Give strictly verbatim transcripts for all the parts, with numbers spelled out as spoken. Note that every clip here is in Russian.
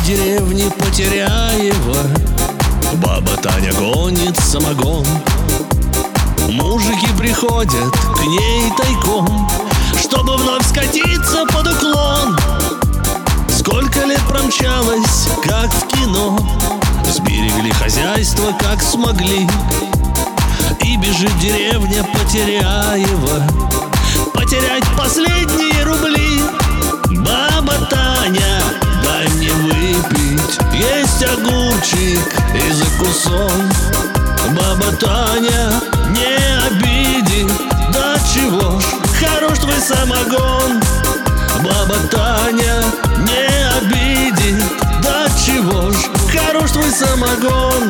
деревни Потеряева баба Таня гонит самогон. Мужики приходят к ней тайком, чтобы вновь скатиться под уклон. Сколько лет промчалось, как в кино, сберегли хозяйство, как смогли. И бежит деревня Потеряева потерять последние рубли. Баба Таня, дай мне выпить, есть огурчик и закусон. Баба Таня не обидит, да чего ж, хорош твой самогон. Баба Таня не обидит, да чего ж, хорош твой самогон.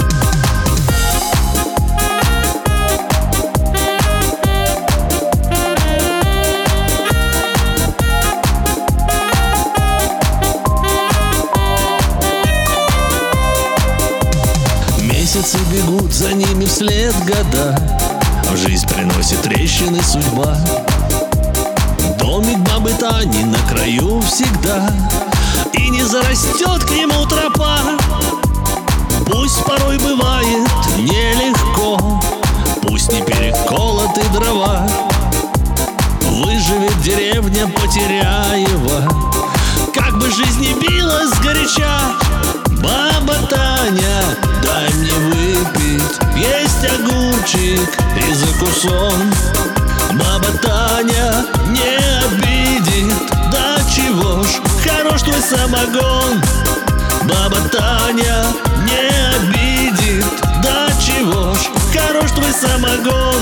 Месяцы бегут, за ними вслед года, в жизнь приносит трещины судьба. Домик бабы Тани на краю всегда, и не зарастет к нему тропа. Пусть порой бывает нелегко, пусть не переколоты дрова, выживет деревня Потеряева, как бы жизнь не билась сгоряча. Баба Таня, дай мне выпить, есть огурчик и закусон. Баба Таня не обидит, да чего ж, хорош твой самогон. Баба Таня не обидит, да чего ж, хорош твой самогон.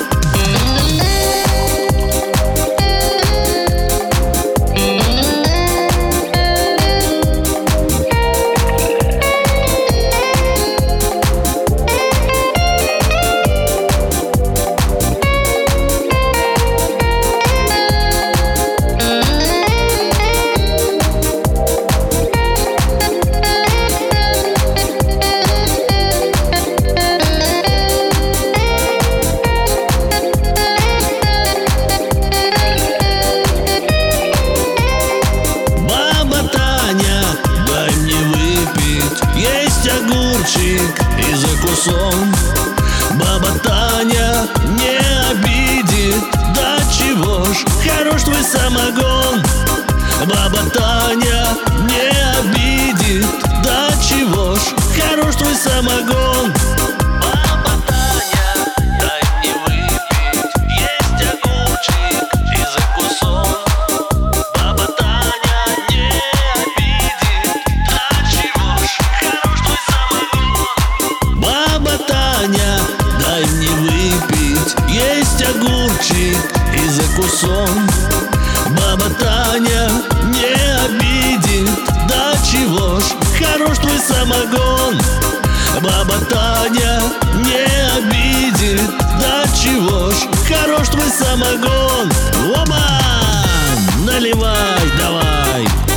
Огурчик и закусон. Баба Таня не обидит, да чего ж, хорош твой самогон. Баба Таня не обидит, да чего ж, хорош твой самогон. Баба Таня, дай мне выпить, есть огурчик и закусон. Баба Таня не обидит, да чего ж, хорош твой самогон. Баба Таня, дай мне выпить, есть огурчик и закусон. Баба Таня не обидит, да чего ж, хорош твой самогон. Баба Таня не обидит, да чего ж, хорош твой самогон. Оба! Наливай давай!